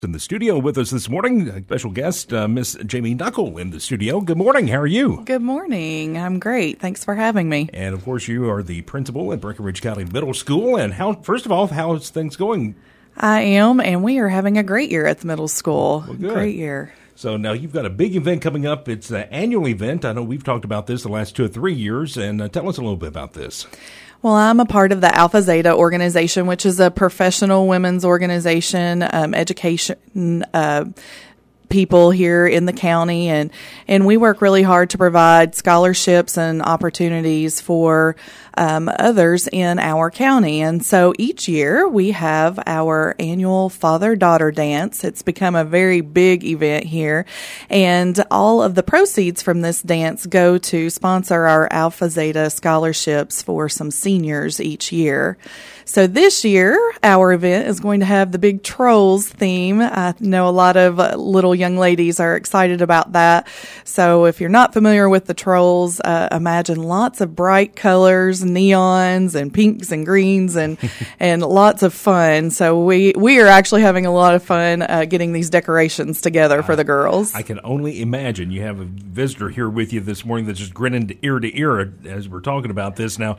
In the studio with us this morning, a special guest, Miss Jamie Knuckle in the studio. Good morning. How are you? Good morning. I'm great. Thanks for having me. And, of course, you are the principal at Breckenridge County Middle School. And first of all, how's things going? I am, and we are having a great year at the middle school. Well, good. Great year. So now you've got a big event coming up. It's an annual event. I know we've talked about this the last 2 or 3 years. And tell us a little bit about this. Well, I'm a part of the Alpha Zeta organization, which is a professional women's organization, education people here in the county, and we work really hard to provide scholarships and opportunities for others in our county. And so each year we have our annual father-daughter dance. It's become a very big event here, and all of the proceeds from this dance go to sponsor our Alpha Zeta scholarships for some seniors each year. So this year, our event is going to have the big Trolls theme. I know a lot of little young ladies are excited about that. So if you're not familiar with the Trolls, imagine lots of bright colors, neons and pinks and greens and lots of fun. So we are actually having a lot of fun getting these decorations together for the girls. I can only imagine. You have a visitor here with you this morning that's just grinning ear to ear as we're talking about this. Now,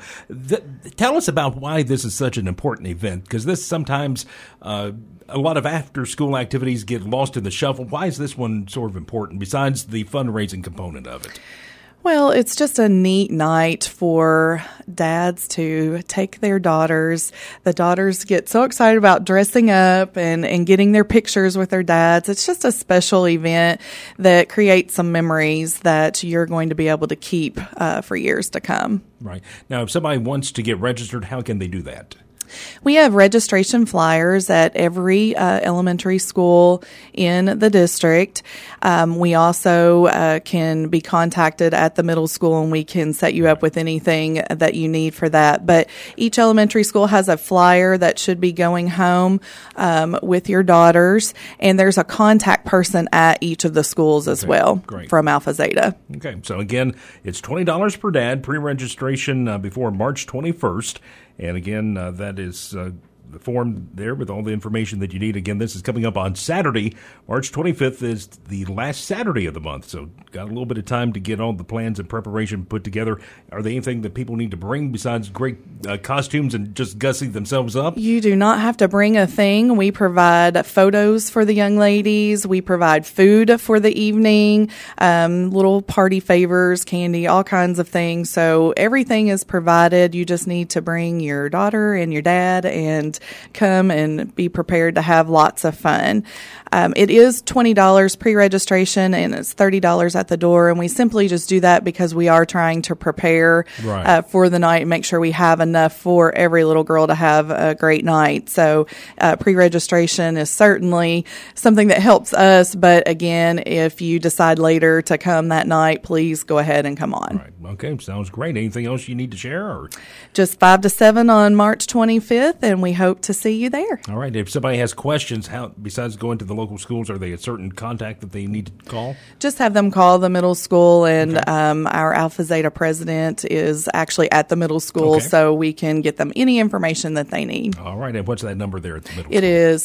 tell us about why this is such an important event, because this sometimes a lot of after-school activities get lost in the shuffle. Why is this one sort of important besides the fundraising component of it? Well, it's just a neat night for dads to take their daughters. The daughters get so excited about dressing up and getting their pictures with their dads. It's just a special event that creates some memories that you're going to be able to keep for years to come. Right. Now, if somebody wants to get registered, how can they do that? We have registration flyers at every elementary school in the district. We also can be contacted at the middle school, and we can set you up with anything that you need for that. But each elementary school has a flyer that should be going home with your daughters, and there's a contact person at each of the schools as well. Great. From Alpha Zeta. Okay, so again, it's $20 per dad, pre-registration before March 21st. And again, that is the form there with all the information that you need. Again, this is coming up on Saturday. March 25th is the last Saturday of the month. So got a little bit of time to get all the plans and preparation put together. Are there anything that people need to bring besides great costumes and just gussing themselves up? You do not have to bring a thing. We provide photos for the young ladies. We provide food for the evening, little party favors, candy, all kinds of things. So everything is provided. You just need to bring your daughter and your dad and come and be prepared to have lots of fun. It is $20 pre-registration, and it's $30 at the door, and we simply just do that because we are trying to prepare for the night and make sure we have enough for every little girl to have a great night. So pre-registration is certainly something that helps us, but again, if you decide later to come that night, please go ahead and come on. Right. Okay, sounds great. Anything else you need to share? Or? Just 5 to 7 on March 25th, and we hope to see you there. All right. If somebody has questions, besides going to the local schools, are they a certain contact that they need to call? Just have them call the middle school, and our Alpha Zeta president is actually at the middle school, so we can get them any information that they need. All right. And what's that number there at the middle school? It is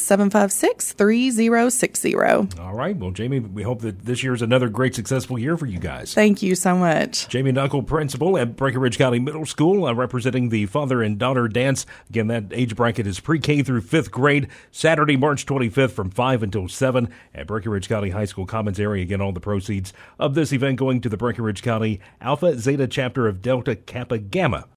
756-3060. All right. Well, Jamie, we hope that this year is another great, successful year for you guys. Thank you so much. Jamie Knuckle, principal at Breckenridge County Middle School, representing the father and daughter dance. Again, that age bracket is pre-K through 5th grade, Saturday, March 25th from 5 until 7 at Breckenridge County High School Commons area. Again, all the proceeds of this event going to the Breckenridge County Alpha Zeta chapter of Delta Kappa Gamma.